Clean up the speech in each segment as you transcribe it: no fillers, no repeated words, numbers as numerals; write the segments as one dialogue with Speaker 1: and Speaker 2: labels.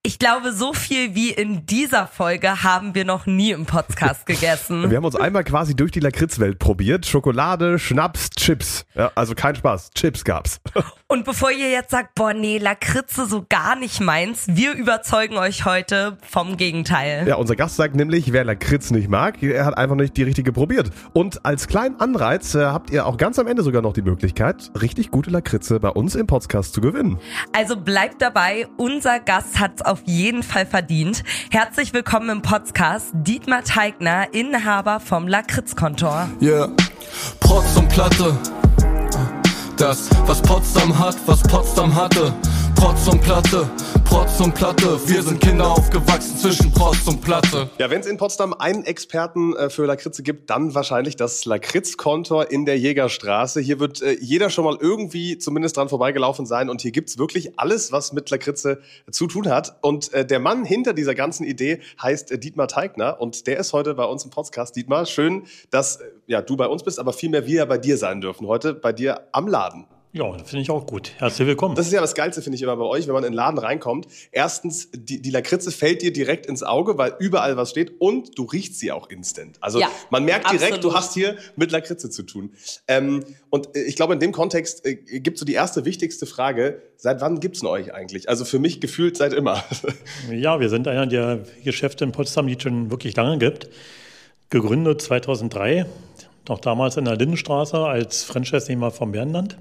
Speaker 1: Ich glaube, so viel wie in dieser Folge haben wir noch nie im Podcast gegessen.
Speaker 2: Wir haben uns einmal quasi durch die Lakritzwelt probiert. Schokolade, Schnaps, Chips. Ja, also kein Spaß, Chips gab's.
Speaker 1: Und bevor ihr jetzt sagt, boah nee, Lakritze so gar nicht meins, wir überzeugen euch heute vom Gegenteil.
Speaker 2: Ja, unser Gast sagt nämlich, wer Lakritz nicht mag, er hat einfach nicht die richtige probiert. Und als kleinen Anreiz habt ihr auch ganz am Ende sogar noch die Möglichkeit, richtig gute Lakritze bei uns im Podcast zu gewinnen.
Speaker 1: Also bleibt dabei, unser Gast hat's auf jeden Fall verdient. Herzlich willkommen im Podcast, Dietmar Teigner, Inhaber vom Lakritzkontor.
Speaker 3: Yeah, Protz und Platte. Das, was Potsdam hat, was Potsdam hatte. Protz und Platte, Protz und Platte. Wir sind Kinder aufgewachsen zwischen Protz und Platte.
Speaker 2: Ja, wenn es in Potsdam einen Experten für Lakritze gibt, dann wahrscheinlich das Lakritzkontor in der Jägerstraße. Hier wird jeder schon mal irgendwie zumindest dran vorbeigelaufen sein. Und hier gibt's wirklich alles, was mit Lakritze zu tun hat. Und der Mann hinter dieser ganzen Idee heißt Dietmar Teigner. Und der ist heute bei uns im Podcast. Dietmar, schön, dass du bei uns bist, aber vielmehr wir bei dir sein dürfen. Heute bei dir am Laden.
Speaker 4: Ja, finde ich auch gut. Herzlich willkommen.
Speaker 2: Das ist ja das Geilste, finde ich immer bei euch, wenn man in den Laden reinkommt. Erstens, die Lakritze fällt dir direkt ins Auge, weil überall was steht und du riechst sie auch instant. Also
Speaker 1: ja,
Speaker 2: man merkt direkt,
Speaker 1: absolut.
Speaker 2: Du hast hier mit Lakritze zu tun. Und ich glaube, in dem Kontext gibt es so die erste wichtigste Frage, seit wann gibt's denn euch eigentlich? Also für mich gefühlt seit immer.
Speaker 4: Ja, wir sind einer der Geschäfte in Potsdam, die es schon wirklich lange gibt. Gegründet 2003, noch damals in der Lindenstraße als Franchise-Nehmer vom Bärenland.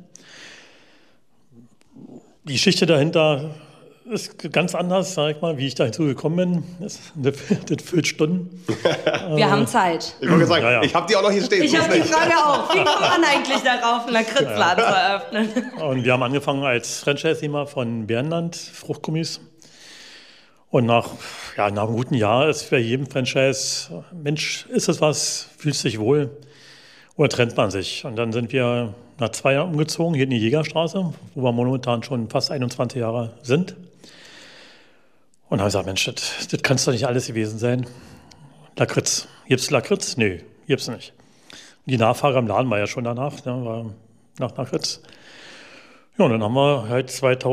Speaker 4: Die Geschichte dahinter ist ganz anders, sag ich mal, wie ich da hinzugekommen bin. Das füllt Stunden.
Speaker 1: Wir haben Zeit.
Speaker 2: Ich wollte sagen, Ich habe die auch noch hier stehen.
Speaker 1: Ich habe die Frage auch. Wie kommt man eigentlich darauf, einen Lakritzladen zu eröffnen?
Speaker 4: Und wir haben angefangen als Franchise-Nehmer von Bärenland, Fruchtgummis. Und nach einem guten Jahr ist für jeden Franchise, Mensch, ist es was, fühlst dich wohl oder trennt man sich? Und dann sind wir nach 2 Jahren umgezogen, hier in die Jägerstraße, wo wir momentan schon fast 21 Jahre sind. Und haben gesagt, Mensch, das kann es doch nicht alles gewesen sein. Lakritz. Gibt's Lakritz? Nö, gibt's nicht. Die Nachfrage im Laden war ja schon danach, war nach Lakritz. Ja, und dann haben wir halt seit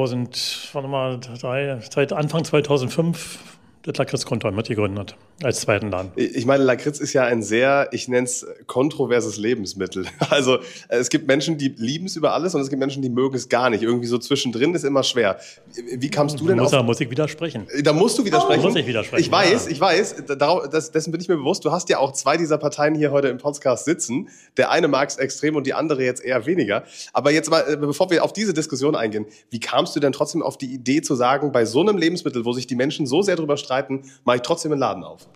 Speaker 4: Anfang 2005 das Lakritzkontor mitgegründet, als zweiten Laden.
Speaker 2: Ich meine, Lakritz ist ja ein sehr, ich nenne es kontroverses Lebensmittel. Also es gibt Menschen, die lieben es über alles und es gibt Menschen, die mögen es gar nicht. Irgendwie so zwischendrin ist immer schwer. Wie kamst du denn auf...
Speaker 4: Da muss ich widersprechen.
Speaker 2: Da musst du widersprechen?
Speaker 4: Muss ich widersprechen.
Speaker 2: Ich weiß. Dessen bin ich mir bewusst. Du hast ja auch 2 dieser Parteien hier heute im Podcast sitzen. Der eine mag es extrem und die andere jetzt eher weniger. Aber jetzt mal, bevor wir auf diese Diskussion eingehen, wie kamst du denn trotzdem auf die Idee zu sagen, bei so einem Lebensmittel, wo sich die Menschen so sehr drüber streiten, mache ich trotzdem einen Laden auf?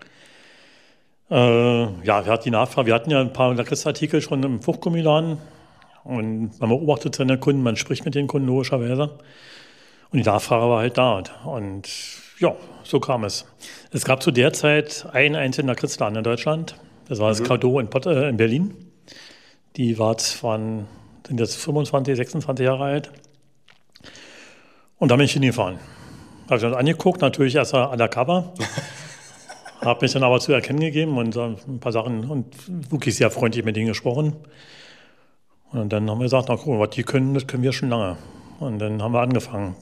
Speaker 4: Wir hatten die Nachfrage. Wir hatten ja ein paar Lakritzartikel schon im Fruchtgummiladen. Und man beobachtet seine Kunden, man spricht mit den Kunden logischerweise. Und die Nachfrage war halt da. Und ja, so kam es. Es gab zu der Zeit einen einzigen Lakritzladen in Deutschland. Das war das Cadeau in Berlin. Die sind jetzt 25, 26 Jahre alt. Und da bin ich hingefahren. Habe ich das angeguckt, natürlich erst undercover. Habe mich dann aber zu erkennen gegeben und ein paar Sachen und wirklich sehr freundlich mit denen gesprochen. Und dann haben wir gesagt, na cool, was die können, das können wir schon lange. Und dann haben wir angefangen.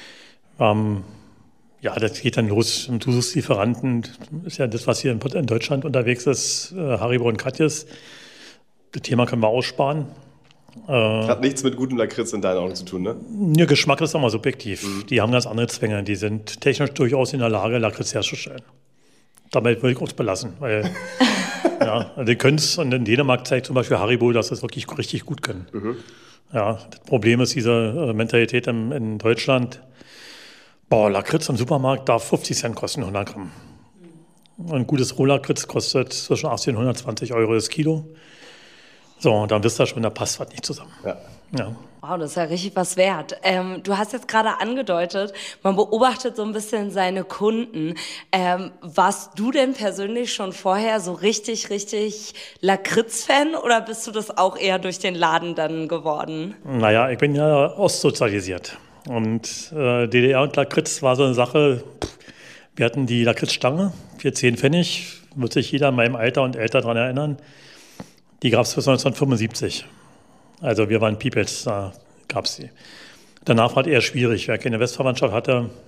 Speaker 4: Das geht dann los. Du suchst Lieferanten, ist ja das, was hier in Deutschland unterwegs ist, Haribo und Katjes. Das Thema können wir aussparen.
Speaker 2: Hat nichts mit gutem Lakritz in deinen Augen zu tun, ne?
Speaker 4: Ihr Geschmack ist immer subjektiv. Die haben ganz andere Zwänge. Die sind technisch durchaus in der Lage, Lakritz herzustellen. Dabei würde ich uns belassen, weil die können es. Und in Dänemark zeigt zum Beispiel Haribo, dass sie es wirklich richtig gut können. Ja, das Problem ist diese Mentalität in Deutschland. Lakritz im Supermarkt darf 50 Cent kosten, 100 Gramm. Ein gutes Rohlakritz kostet zwischen 18 und 120 Euro das Kilo. So, dann wisst ihr schon, da passt was nicht zusammen. Ja.
Speaker 1: Wow, das ist ja richtig was wert. Du hast jetzt gerade angedeutet, man beobachtet so ein bisschen seine Kunden. Warst du denn persönlich schon vorher so richtig Lakritz-Fan oder bist du das auch eher durch den Laden dann geworden?
Speaker 4: Naja, ich bin ja ostsozialisiert. Und DDR und Lakritz war so eine Sache, wir hatten die Lakritzstange für 10 Pfennig, wird sich jeder in meinem Alter und älter daran erinnern. Die gab es bis 1975. Also wir waren Peoples, da gab es die. Danach war es eher schwierig. Wer keine Westverwandtschaft hatte,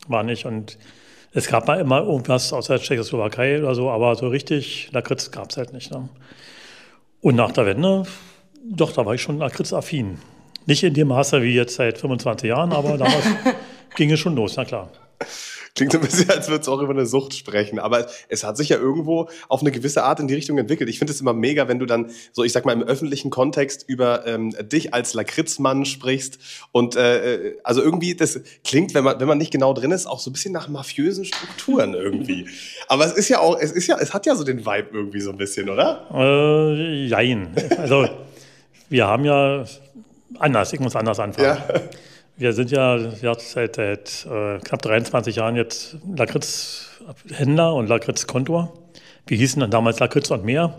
Speaker 4: war nicht. Und es gab mal immer irgendwas aus der Tschechoslowakei oder so, aber so richtig Lakritz gab es halt nicht. Ne? Und nach der Wende, doch, da war ich schon Lakritz-affin. Nicht in dem Maße wie jetzt seit 25 Jahren, aber damals ging es schon los, na klar.
Speaker 2: Klingt ein bisschen, als würde es auch über eine Sucht sprechen. Aber es hat sich ja irgendwo auf eine gewisse Art in die Richtung entwickelt. Ich finde es immer mega, wenn du dann so, ich sag mal, im öffentlichen Kontext über dich als Lakritzmann sprichst. Und also irgendwie, das klingt, wenn man nicht genau drin ist, auch so ein bisschen nach mafiösen Strukturen irgendwie. Aber es hat ja so den Vibe irgendwie so ein bisschen, oder?
Speaker 4: Jein. Also wir haben ja ich muss anders anfangen. Ja. Wir sind ja seit knapp 23 Jahren jetzt Lakritz-Händler und Lakritz-Kontor. Wir hießen dann damals Lakritz und Meer.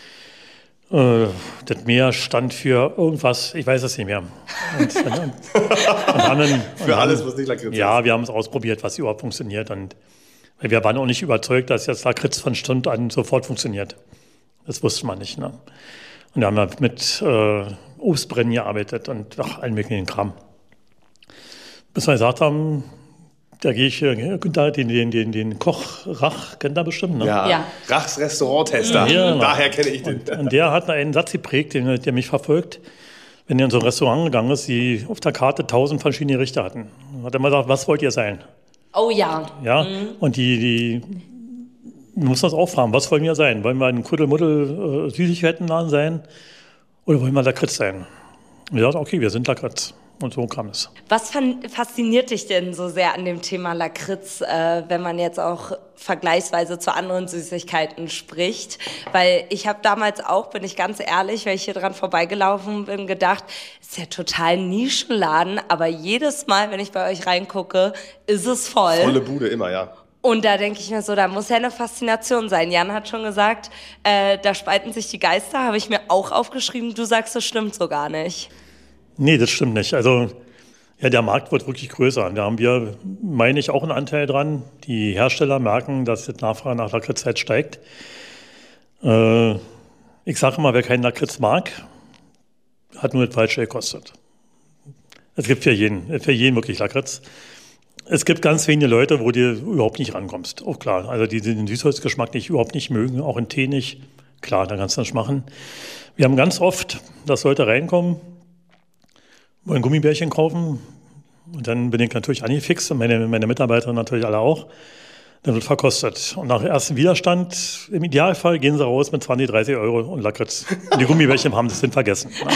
Speaker 4: Das Meer stand für irgendwas, ich weiß es nicht mehr. Und haben dann,
Speaker 2: für alles, was nicht Lakritz ist.
Speaker 4: Ja, wir haben es ausprobiert, was überhaupt funktioniert. Und wir waren auch nicht überzeugt, dass jetzt Lakritz von Stund an sofort funktioniert. Das wusste man nicht. Ne? Und da haben wir mit Obstbrennen gearbeitet und allen möglichen Kram. Bis wir gesagt haben, da gehe ich, Günther, den Koch Rach, kennt er bestimmt, ne?
Speaker 2: Ja. Rachs Restauranttester, daher kenne ich den.
Speaker 4: Und der hat einen Satz geprägt, der mich verfolgt, wenn er in so ein Restaurant gegangen ist, die auf der Karte 1000 verschiedene Gerichte hatten. Hat er immer gesagt, was wollt ihr sein?
Speaker 1: Oh ja.
Speaker 4: Ja, und die muss das auch fragen, was wollen wir sein? Wollen wir ein Kuddelmuddel Süßigkeitenladen sein oder wollen wir Lakritz sein? Und er sagt, okay, wir sind Lakritz. Und so kam es.
Speaker 1: Was fasziniert dich denn so sehr an dem Thema Lakritz, wenn man jetzt auch vergleichsweise zu anderen Süßigkeiten spricht? Weil ich habe damals auch, bin ich ganz ehrlich, wenn ich hier dran vorbeigelaufen bin, gedacht, ist ja total Nischenladen, aber jedes Mal, wenn ich bei euch reingucke, ist es voll.
Speaker 2: Volle Bude immer, ja.
Speaker 1: Und da denke ich mir so, da muss ja eine Faszination sein. Jan hat schon gesagt, da spalten sich die Geister, habe ich mir auch aufgeschrieben. Du sagst, das stimmt so gar nicht.
Speaker 4: Nee, das stimmt nicht. Also ja, der Markt wird wirklich größer. Da haben wir, meine ich, auch einen Anteil dran. Die Hersteller merken, dass die Nachfrage nach Lakritz halt steigt. Ich sage immer, wer keinen Lakritz mag, hat nur das Falsche gekostet. Es gibt für jeden wirklich Lakritz. Es gibt ganz wenige Leute, wo du überhaupt nicht rankommst. Auch klar, also die den Süßholzgeschmack überhaupt nicht mögen, auch in Tee nicht. Klar, da kannst du das machen. Wir haben ganz oft, dass Leute reinkommen, wollen Gummibärchen kaufen und dann bin ich natürlich angefixt und meine Mitarbeiter natürlich alle auch. Dann wird verkostet. Und nach ersten Widerstand, im Idealfall, gehen sie raus mit 20, 30 Euro und Lakritz. Und die Gummibärchen haben das denn vergessen. Ne?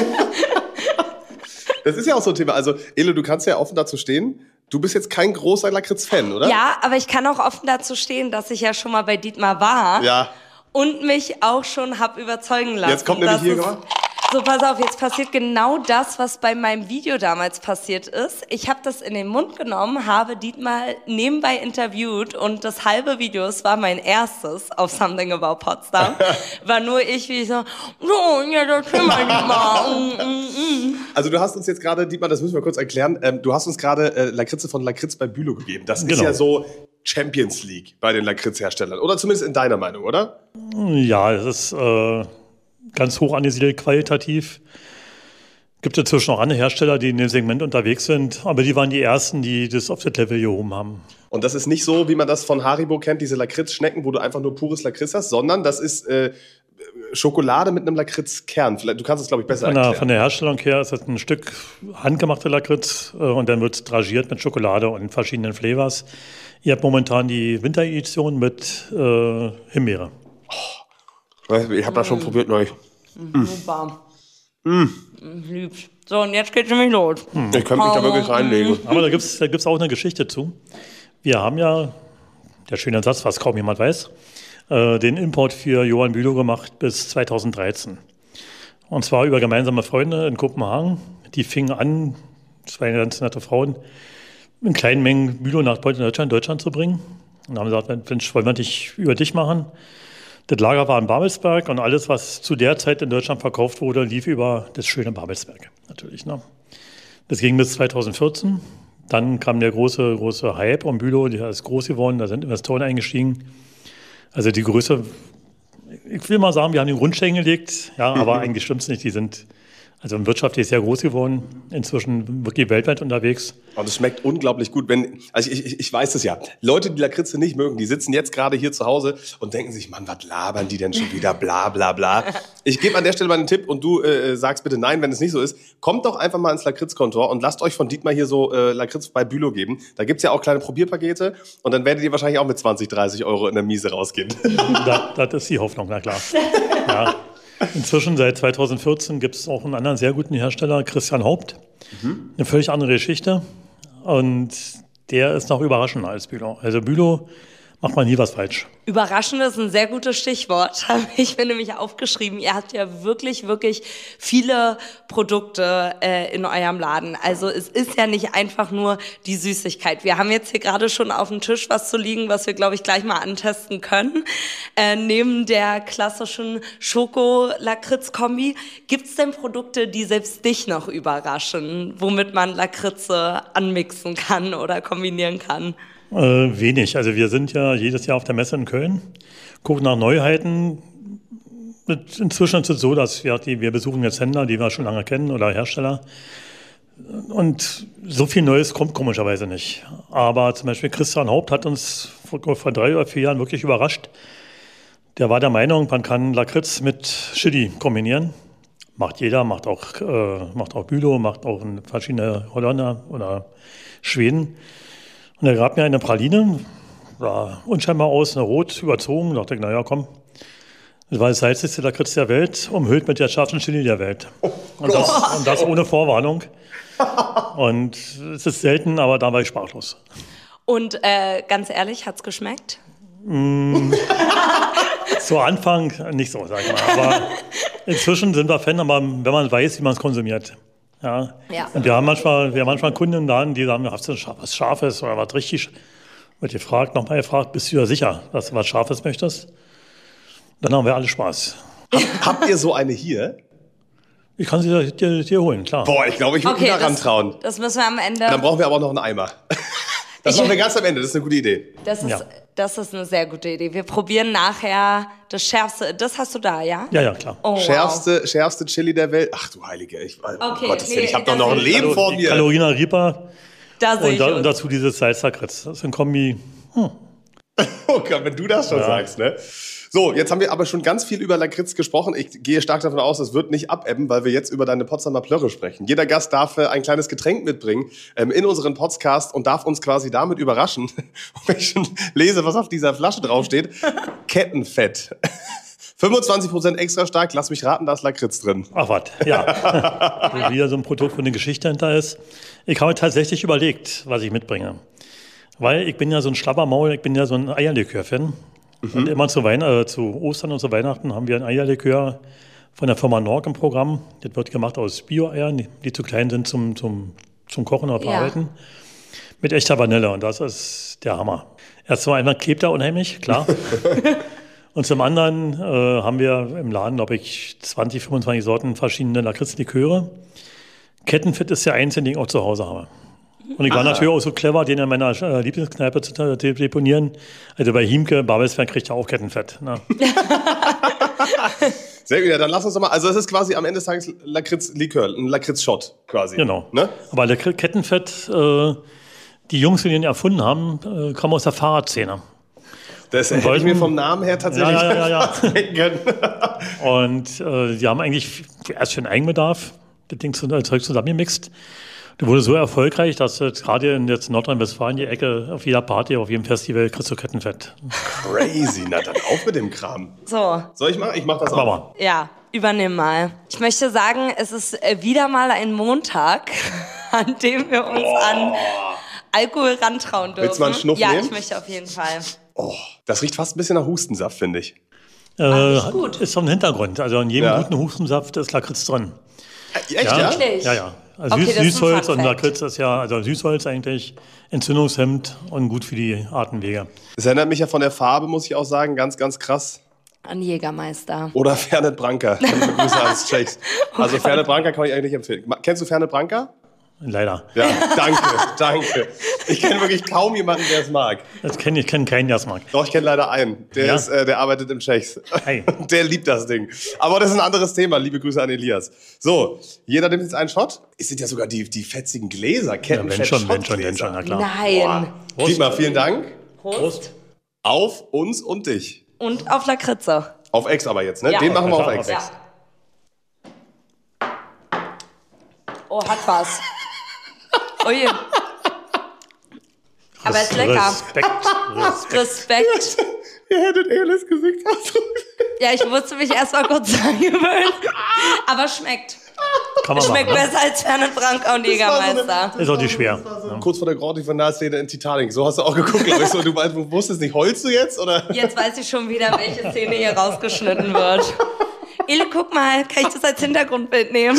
Speaker 2: Das ist ja auch so ein Thema. Also, Elo, du kannst ja offen dazu stehen. Du bist jetzt kein großer Lakritz-Fan, oder?
Speaker 1: Ja, aber ich kann auch offen dazu stehen, dass ich ja schon mal bei Dietmar war.
Speaker 2: Ja.
Speaker 1: Und mich auch schon hab überzeugen lassen.
Speaker 2: Jetzt kommt nämlich hier gemacht.
Speaker 1: So, pass auf, jetzt passiert genau das, was bei meinem Video damals passiert ist. Ich habe das in den Mund genommen, habe Dietmar nebenbei interviewt und das halbe Video, es war mein erstes auf Something About Potsdam, war nur ich, wie ich so, ja, das können wir Dietmar.
Speaker 2: Also du hast uns jetzt gerade, Dietmar, das müssen wir kurz erklären, du hast uns gerade Lakritze von Lakritz bei Bülow gegeben. Das ist ja so Champions League bei den Lakritz-Herstellern. Oder zumindest in deiner Meinung, oder?
Speaker 4: Ja, es ist ganz hoch angesiedelt qualitativ. Gibt inzwischen auch andere Hersteller, die in dem Segment unterwegs sind, aber die waren die ersten, die das auf das Level gehoben haben.
Speaker 2: Und das ist nicht so, wie man das von Haribo kennt, diese Lakritz-Schnecken, wo du einfach nur pures Lakritz hast, sondern das ist Schokolade mit einem Lakritzkern. Du kannst es, glaube ich, besser erklären.
Speaker 4: Von der Herstellung her ist das ein Stück handgemachte Lakritz und dann wird es dragiert mit Schokolade und verschiedenen Flavors. Ihr habt momentan die Winteredition mit Himbeere.
Speaker 2: Ich habe das schon probiert neulich.
Speaker 1: Super. Lieb's. So, und jetzt geht's nämlich los.
Speaker 2: Ich könnte mich da wirklich reinlegen.
Speaker 4: Aber da gibt's auch eine Geschichte zu. Wir haben ja, der schöne Satz, was kaum jemand weiß, den Import für Johann Bülow gemacht bis 2013. Und zwar über gemeinsame Freunde in Kopenhagen. Die fingen an, zwei ganz nette Frauen, in kleinen Mengen Bülow nach Deutschland zu bringen. Und haben gesagt, Mensch, wollen wir nicht über dich machen? Das Lager war in Babelsberg und alles, was zu der Zeit in Deutschland verkauft wurde, lief über das schöne Babelsberg, natürlich. Ne? Das ging bis 2014. Dann kam der große Hype um Bülow, der ist groß geworden, da sind Investoren eingestiegen. Also die Größe, ich will mal sagen, wir haben den Grundstein gelegt, ja, aber eigentlich stimmt es nicht. Die sind Also wirtschaftlich sehr groß geworden, inzwischen wirklich weltweit unterwegs.
Speaker 2: Und es schmeckt unglaublich gut. Also ich weiß es ja. Leute, die Lakritze nicht mögen, die sitzen jetzt gerade hier zu Hause und denken sich, Mann, was labern die denn schon wieder, bla bla bla. Ich gebe an der Stelle mal einen Tipp und du sagst bitte nein, wenn es nicht so ist. Kommt doch einfach mal ins Lakritzkontor und lasst euch von Dietmar hier so Lakritz bei Bülow geben. Da gibt's ja auch kleine Probierpakete und dann werdet ihr wahrscheinlich auch mit 20, 30 Euro in der Miese rausgehen.
Speaker 4: Das ist die Hoffnung, na klar. Ja. Inzwischen, seit 2014, gibt es auch einen anderen sehr guten Hersteller, Christian Haupt. Eine völlig andere Geschichte. Und der ist noch überraschender als Bülow. Also Bülow macht man nie was falsch.
Speaker 1: Überraschend ist ein sehr gutes Stichwort, habe ich mir nämlich aufgeschrieben. Ihr habt ja wirklich, wirklich viele Produkte in eurem Laden. Also es ist ja nicht einfach nur die Süßigkeit. Wir haben jetzt hier gerade schon auf dem Tisch was zu liegen, was wir, glaube ich, gleich mal antesten können. Neben der klassischen Schoko-Lakritz-Kombi, gibt es denn Produkte, die selbst dich noch überraschen, womit man Lakritze anmixen kann oder kombinieren kann?
Speaker 4: Wenig. Also wir sind ja jedes Jahr auf der Messe in Köln, gucken nach Neuheiten. Inzwischen ist es so, dass wir besuchen jetzt Händler, die wir schon lange kennen oder Hersteller. Und so viel Neues kommt komischerweise nicht. Aber zum Beispiel Christian Haupt hat uns vor 3 oder 4 Jahren wirklich überrascht. Der war der Meinung, man kann Lakritz mit Chili kombinieren. Macht jeder, macht auch Bülow, macht auch verschiedene Holländer oder Schweden. Und er gab mir eine Praline, sah unscheinbar aus, eine rot überzogen. Da dachte ich, naja, komm. Das war das salzigste Lakritz der Welt, umhüllt mit der schärfsten Chili der Welt. Und das ohne Vorwarnung. Und es ist selten, aber da war ich sprachlos.
Speaker 1: Und ganz ehrlich, hat's geschmeckt?
Speaker 4: Zu Anfang nicht so, sag ich mal. Aber inzwischen sind wir Fan, aber wenn man weiß, wie man es konsumiert. Ja. Und wir haben manchmal Kunden im Laden, die sagen, hast du was Scharfes oder was richtig? Wird nochmal gefragt, bist du ja sicher, dass du was Scharfes möchtest? Dann haben wir alle Spaß.
Speaker 2: Habt ihr so eine hier?
Speaker 4: Ich kann sie dir holen, klar.
Speaker 2: Boah, ich glaube, ich würde mich da rantrauen.
Speaker 1: Das müssen wir am Ende.
Speaker 2: Dann brauchen wir aber auch noch einen Eimer. Das machen wir ganz am Ende, das ist eine gute Idee.
Speaker 1: Das ist eine sehr gute Idee. Wir probieren nachher das Schärfste. Das hast du da, ja?
Speaker 4: Ja, klar.
Speaker 1: Oh,
Speaker 2: schärfste Chili der Welt. Ach du Heilige, ich habe doch noch ein Leben vor mir.
Speaker 4: Carolina Reaper
Speaker 1: und
Speaker 4: dazu dieses Salzlakritz. Das ist ein Kombi.
Speaker 2: Oh Gott, wenn du das schon sagst, ne? So, jetzt haben wir aber schon ganz viel über Lakritz gesprochen. Ich gehe stark davon aus, es wird nicht abebben, weil wir jetzt über deine Potsdamer Plörre sprechen. Jeder Gast darf ein kleines Getränk mitbringen in unseren Podcast und darf uns quasi damit überraschen. Und wenn ich schon lese, was auf dieser Flasche draufsteht, Kettenfett. 25% extra stark, lass mich raten, da ist Lakritz drin.
Speaker 4: Ach was, ja. Wieder so ein Produkt, wo eine Geschichte hinter ist. Ich habe tatsächlich überlegt, was ich mitbringe. Weil ich bin ja so ein Schlabbermaul, ich bin ja so ein Eierlikör-Fan. Und immer zu Ostern und zu Weihnachten haben wir ein Eierlikör von der Firma Nork im Programm. Das wird gemacht aus Bio-Eiern, die zu klein sind zum Kochen oder Verarbeiten. Mit echter Vanille und das ist der Hammer. Erstmal einmal klebt er unheimlich, klar. Und zum anderen haben wir im Laden, glaube ich, 20, 25 Sorten verschiedene Lakritzliköre. Kettenfett ist der einzige, den ich auch zu Hause habe. Und ich war natürlich auch so clever, den in meiner Lieblingskneipe zu deponieren. Also bei Hiemke, Babelsberg kriegt ja auch Kettenfett. Ne?
Speaker 2: Sehr gut, ja, dann lass uns doch mal. Also es ist quasi am Ende des Tages Lakritz-Likör, ein Lakritz-Shot quasi.
Speaker 4: Genau.
Speaker 2: Ne?
Speaker 4: Aber Kettenfett, die Jungs, die den erfunden haben, kommen aus der Fahrradszene.
Speaker 2: Das hätte ich mir vom Namen her tatsächlich
Speaker 4: denken. Und die haben eigentlich erst für den Eigenbedarf das Zeug zusammengemixt. Das wurde so erfolgreich, dass gerade in jetzt Nordrhein-Westfalen die Ecke auf jeder Party, auf jedem Festival kriegst du Kettenfett.
Speaker 2: Crazy, na dann auf mit dem Kram.
Speaker 1: So.
Speaker 2: Soll ich machen? Ich mach das auch.
Speaker 1: Ja, übernimm mal. Ich möchte sagen, es ist wieder mal ein Montag, an dem wir uns an Alkohol rantrauen dürfen.
Speaker 2: Willst du mal einen Schnuff nehmen?
Speaker 1: Ja, ich möchte auf jeden Fall.
Speaker 2: Oh, das riecht fast ein bisschen nach Hustensaft, finde ich.
Speaker 1: Gut.
Speaker 4: Ist so ein Hintergrund. Also in jedem guten Hustensaft ist Lakritz drin.
Speaker 2: Echt, ja?
Speaker 4: Ja. Also Süßholz und Lakritz ist also Süßholz eigentlich entzündungshemmend und gut für die Atemwege.
Speaker 2: Das erinnert mich ja von der Farbe, muss ich auch sagen, ganz, ganz krass.
Speaker 1: An Jägermeister.
Speaker 2: Oder Fernet Branca. Grüße als Shakes. Also Fernet Branca kann ich eigentlich empfehlen. Kennst du Fernet Branca?
Speaker 4: Leider.
Speaker 2: Ja, danke. Ich kenne wirklich kaum jemanden, der es mag.
Speaker 4: Ich kenne keinen, der es mag.
Speaker 2: Doch, ich kenne leider einen. Der arbeitet im Tschechs. Hey. Der liebt das Ding. Aber das ist ein anderes Thema. Liebe Grüße an Elias. So, jeder nimmt jetzt einen Shot. Es sind ja sogar die fetzigen Gläser.
Speaker 4: Wenn schon, na klar.
Speaker 1: Nein.
Speaker 2: Dietmar, vielen Dank.
Speaker 1: Prost.
Speaker 2: Auf uns und dich.
Speaker 1: Und auf Lakritze.
Speaker 2: Auf Ex aber jetzt, ne?
Speaker 1: Ja.
Speaker 2: Den machen wir auf
Speaker 4: Ja.
Speaker 2: Ex.
Speaker 1: Ja. Oh, hat was. Ui. Aber ist lecker. Respekt.
Speaker 2: Ihr hättet Elis Gesicht ausdrücken.
Speaker 1: Ja, ich musste mich erst mal kurz angewöhnen. Aber schmeckt.
Speaker 4: Kann man
Speaker 1: Schmeckt
Speaker 4: machen,
Speaker 1: besser als Fernet Branca und Jägermeister.
Speaker 4: ne? Ist auch nicht schwer.
Speaker 2: Kurz vor der Grande von Nahszene in Titanic. So hast du auch geguckt, glaube ich. So, du wusstest nicht, heulst du jetzt? Oder?
Speaker 1: Jetzt weiß ich schon wieder, welche Szene hier rausgeschnitten wird. Ele, guck mal, kann ich das als Hintergrundbild nehmen?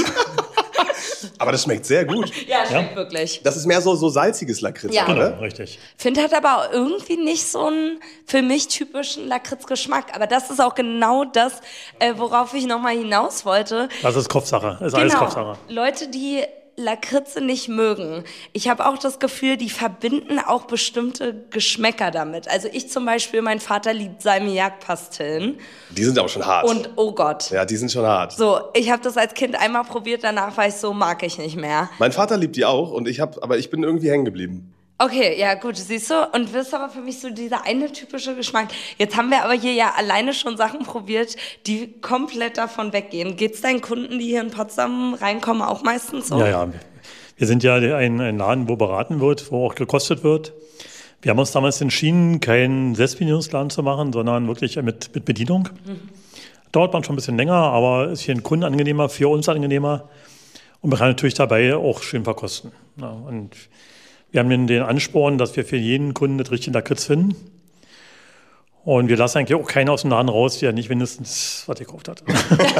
Speaker 2: Aber das schmeckt sehr gut.
Speaker 1: Ja, schmeckt wirklich.
Speaker 2: Das ist mehr so salziges Lakritz,
Speaker 1: Ja.
Speaker 4: Genau,
Speaker 2: oder?
Speaker 4: richtig.
Speaker 1: Find hat aber auch irgendwie nicht so einen für mich typischen Lakritzgeschmack. Aber das ist auch genau das, worauf ich nochmal hinaus wollte.
Speaker 4: Das ist Kopfsache. Ist alles Kopfsache.
Speaker 1: Leute, die Lakritze nicht mögen. Ich habe auch das Gefühl, die verbinden auch bestimmte Geschmäcker damit. Also ich zum Beispiel, mein Vater liebt Salmiak-Pastillen.
Speaker 2: Die sind aber schon hart.
Speaker 1: Und oh Gott.
Speaker 2: Ja, die sind schon hart.
Speaker 1: So, ich habe das als Kind einmal probiert, danach war ich so, mag ich nicht mehr.
Speaker 2: Mein Vater liebt die auch und aber ich bin irgendwie hängen geblieben.
Speaker 1: Okay, ja gut, siehst du, und das ist aber für mich so dieser eine typische Geschmack. Jetzt haben wir aber hier ja alleine schon Sachen probiert, die komplett davon weggehen. Geht's deinen Kunden, die hier in Potsdam reinkommen, auch meistens so?
Speaker 4: Ja. Wir sind ja ein Laden, wo beraten wird, wo auch gekostet wird. Wir haben uns damals entschieden, keinen Selbstbedienungsladen zu machen, sondern wirklich mit Bedienung. Dauert man schon ein bisschen länger, aber ist für den Kunden angenehmer, für uns angenehmer. Und man kann natürlich dabei auch schön verkosten. Ja, und wir haben den Ansporn, dass wir für jeden Kunden das richtige Lakritz finden. Und wir lassen eigentlich auch keinen aus dem Laden raus, der nicht mindestens was gekauft hat.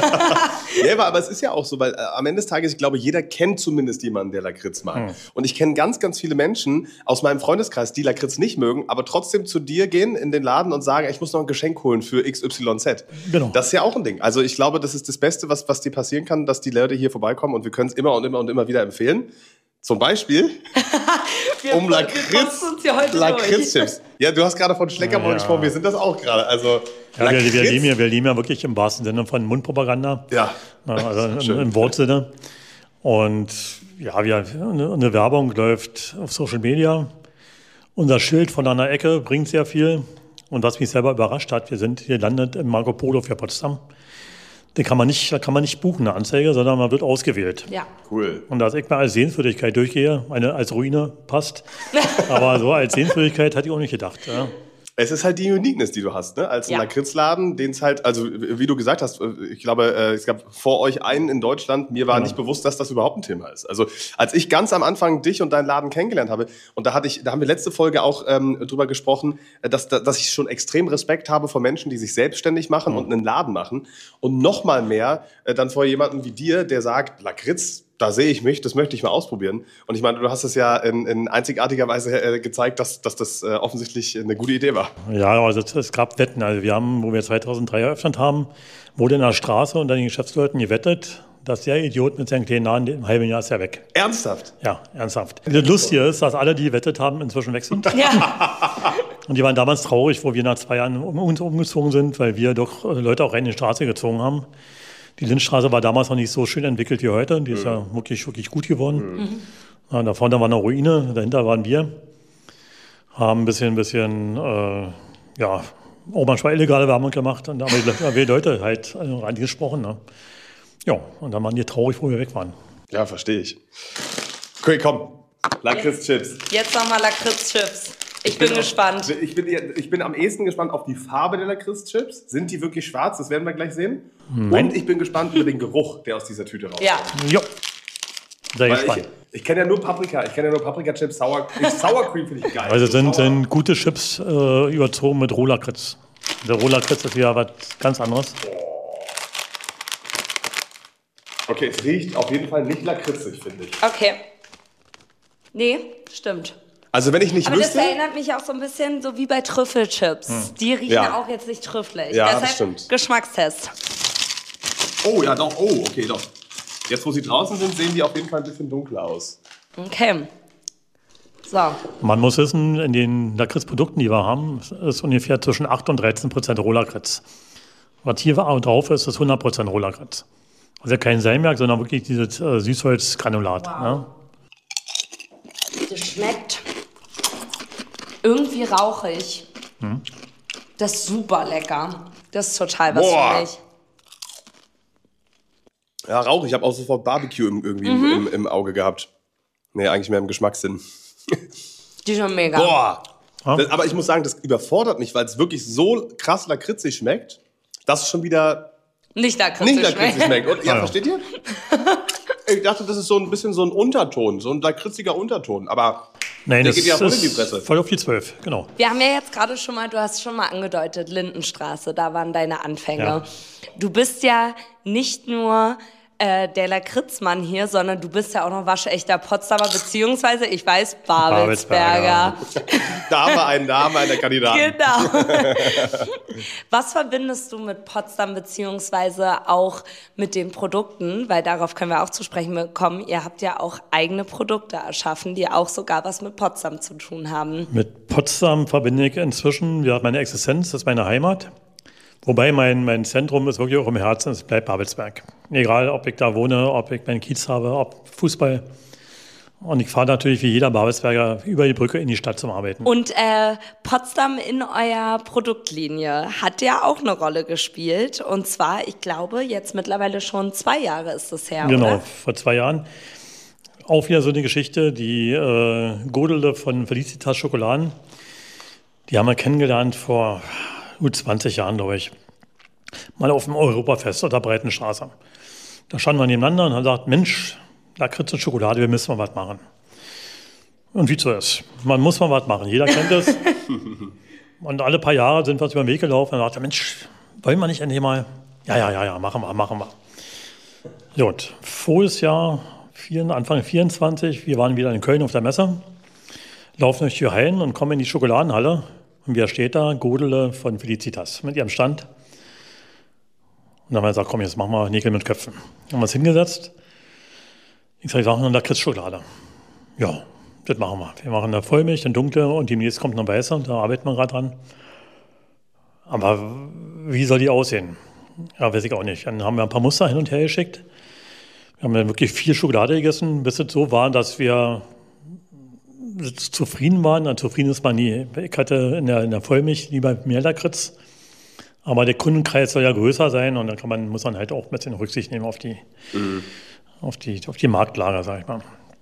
Speaker 2: Ja, aber es ist ja auch so, weil am Ende des Tages, ich glaube, jeder kennt zumindest jemanden, der Lakritz mag. Und ich kenne ganz, ganz viele Menschen aus meinem Freundeskreis, die Lakritz nicht mögen, aber trotzdem zu dir gehen in den Laden und sagen, ich muss noch ein Geschenk holen für XYZ.
Speaker 4: Genau.
Speaker 2: Das ist ja auch ein Ding. Also ich glaube, das ist das Beste, was dir passieren kann, dass die Leute hier vorbeikommen und wir können es immer und immer und immer wieder empfehlen. Zum Beispiel um Lakritzchips. Ja, du hast gerade von Schleckermund gesprochen, wir sind das auch gerade. Also
Speaker 4: Ja, wir leben ja wirklich im wahrsten Sinne von Mundpropaganda.
Speaker 2: Ja.
Speaker 4: Also im Wortsinne. Und ja, eine Werbung läuft auf Social Media. Unser Schild von einer Ecke bringt sehr viel. Und was mich selber überrascht hat, wir sind hier gelandet im Marco Polo für Potsdam. Da kann man nicht buchen, eine Anzeige, sondern man wird ausgewählt.
Speaker 1: Ja.
Speaker 2: Cool.
Speaker 4: Und als ich mal als Sehenswürdigkeit durchgehe, als Ruine passt, aber so als Sehenswürdigkeit hatte ich auch nicht gedacht. Ja.
Speaker 2: Es ist halt die Uniqueness, die du hast, ne? Als ein Lakritzladen, den es halt, also wie du gesagt hast, ich glaube, es gab vor euch einen in Deutschland, mir war nicht bewusst, dass das überhaupt ein Thema ist. Also als ich ganz am Anfang dich und deinen Laden kennengelernt habe, und da haben wir letzte Folge auch drüber gesprochen, dass ich schon extrem Respekt habe vor Menschen, die sich selbstständig machen und einen Laden machen. Und noch mal mehr dann vor jemandem wie dir, der sagt, Lakritz, da sehe ich mich, das möchte ich mal ausprobieren. Und ich meine, du hast es ja in einzigartiger Weise gezeigt, dass das offensichtlich eine gute Idee war.
Speaker 4: Ja, also es gab Wetten. Also wo wir 2003 eröffnet haben, wurde in der Straße unter den Geschäftsleuten gewettet, dass der Idiot mit seinen kleinen Laden im halben Jahr ist ja weg.
Speaker 2: Ernsthaft?
Speaker 4: Ja, ernsthaft. Das Lustige ist, dass alle, die gewettet haben, inzwischen weg sind.
Speaker 1: Ja.
Speaker 4: Und die waren damals traurig, wo wir nach 2 Jahren uns umgezogen sind, weil wir doch Leute auch rein in die Straße gezogen haben. Die Lindstraße war damals noch nicht so schön entwickelt wie heute. Die ist ja wirklich, wirklich gut geworden. Ja, da vorne war eine Ruine, dahinter waren wir. Haben ein bisschen auch manchmal illegale Werbung gemacht. Und da haben wir Leute halt angesprochen. Ne? Ja, und dann waren die traurig, wo wir weg waren.
Speaker 2: Ja, verstehe ich. Okay, komm. Lakritzchips.
Speaker 1: Jetzt nochmal Lakritzchips. Ich bin gespannt.
Speaker 2: Ich bin am ehesten gespannt auf die Farbe der Lakritzchips. Sind die wirklich schwarz? Das werden wir gleich sehen.
Speaker 4: Nein.
Speaker 2: Und ich bin gespannt über den Geruch, der aus dieser Tüte rauskommt.
Speaker 1: Ja.
Speaker 4: Jo. Sehr gespannt.
Speaker 2: Ich kenne ja nur Paprika. Ich kenne ja nur Paprika-Chips. Sour Cream finde ich geil.
Speaker 4: Also sind gute Chips überzogen mit Rohlakritz. Der Rohlakritz ist ja was ganz anderes.
Speaker 2: Okay, es riecht auf jeden Fall nicht lakritzig, finde ich.
Speaker 1: Okay. Nee, stimmt.
Speaker 2: Also wenn ich nicht
Speaker 1: Aber
Speaker 2: wüsste...
Speaker 1: das erinnert mich auch so ein bisschen so wie bei Trüffelchips. Die riechen
Speaker 2: Ja.
Speaker 1: auch jetzt nicht trüffelig.
Speaker 2: Ja,
Speaker 1: Deshalb
Speaker 2: das stimmt.
Speaker 1: Geschmackstest.
Speaker 2: Oh, ja, doch. Oh, okay, doch. Jetzt, wo sie draußen sind, sehen die auf jeden Fall ein bisschen dunkler aus.
Speaker 1: Okay. So.
Speaker 4: Man muss wissen, in den Lakritzprodukten, die wir haben, ist ungefähr zwischen 8 und 13% Rohlakritz. Was hier drauf ist, ist 100% Rohlakritz. Also kein Salmiak, sondern wirklich dieses Süßholzgranulat.
Speaker 1: Wow.
Speaker 4: Ne?
Speaker 1: Das schmeckt irgendwie rauchig. Das ist super lecker. Das ist total was für mich.
Speaker 2: Ja, Rauch. Ich habe auch sofort Barbecue irgendwie im Auge gehabt. Nee, eigentlich mehr im Geschmackssinn.
Speaker 1: Die sind mega.
Speaker 2: Boah! Aber ich muss sagen, das überfordert mich, weil es wirklich so krass lakritzig schmeckt, dass es schon wieder
Speaker 1: nicht lakritzig
Speaker 2: schmeckt. Und, ja, versteht ihr? Ich dachte, das ist so ein bisschen so ein Unterton, so ein lakritziger Unterton. Aber
Speaker 4: nein, das
Speaker 2: geht ja voll in die
Speaker 4: ist
Speaker 2: Fresse.
Speaker 4: voll auf die 12, genau.
Speaker 1: Wir haben ja jetzt gerade schon mal, du hast schon mal angedeutet, Lindenstraße, da waren deine Anfänge.
Speaker 4: Ja.
Speaker 1: Du bist ja nicht nur der Lakritzmann hier, sondern du bist ja auch noch waschechter Potsdamer, beziehungsweise, ich weiß, Babelsberger.
Speaker 2: Name, ein Name einer Kandidatin.
Speaker 1: Genau. Was verbindest du mit Potsdam, beziehungsweise auch mit den Produkten? Weil darauf können wir auch zu sprechen kommen. Ihr habt ja auch eigene Produkte erschaffen, die auch sogar was mit Potsdam zu tun haben.
Speaker 4: Mit Potsdam verbinde ich inzwischen, meine Existenz, das ist meine Heimat. Wobei mein Zentrum ist wirklich auch im Herzen, es bleibt Babelsberg. Egal, ob ich da wohne, ob ich meinen Kiez habe, ob Fußball. Und ich fahre natürlich wie jeder Babelsberger über die Brücke in die Stadt zum Arbeiten.
Speaker 1: Und Potsdam in eurer Produktlinie hat ja auch eine Rolle gespielt. Und zwar, ich glaube, jetzt mittlerweile schon 2 Jahre ist es her,
Speaker 4: Genau,
Speaker 1: oder?
Speaker 4: vor 2 Jahren. Auch wieder so eine Geschichte, die Godele von Felicitas Schokoladen, die haben wir kennengelernt vor gut 20 Jahren, glaube ich, mal auf dem Europafest auf der Breitenstraße. Da standen wir nebeneinander und haben gesagt, Mensch, Lakritz und Schokolade, wir müssen mal was machen. Und wie so ist, man muss mal was machen, jeder kennt es. Und alle paar Jahre sind wir uns über den Weg gelaufen und sagten, Mensch, wollen wir nicht endlich mal? Ja, machen wir. So, und voriges Jahr, Anfang 24, wir waren wieder in Köln auf der Messe, laufen durch die Hallen und kommen in die Schokoladenhalle. Und wer steht da? Godele von Felicitas mit ihrem Stand. Und dann haben wir gesagt, komm, jetzt machen wir Nägel mit Köpfen. Dann haben wir uns hingesetzt. Ich sage, wir machen eine Lakritz-Schokolade. Ja, das machen wir. Wir machen eine Vollmilch, eine dunkle und demnächst kommt eine weiße. Da arbeiten wir gerade dran. Aber wie soll die aussehen? Ja, weiß ich auch nicht. Dann haben wir ein paar Muster hin und her geschickt. Wir haben dann wirklich viel Schokolade gegessen, bis es so war, dass wir zufrieden waren. Zufrieden ist man nie. Ich hatte in der Vollmilch lieber mehr Lakritz. Aber der Kundenkreis soll ja größer sein und dann muss man halt auch ein bisschen Rücksicht nehmen auf die Marktlage, sag ich mal.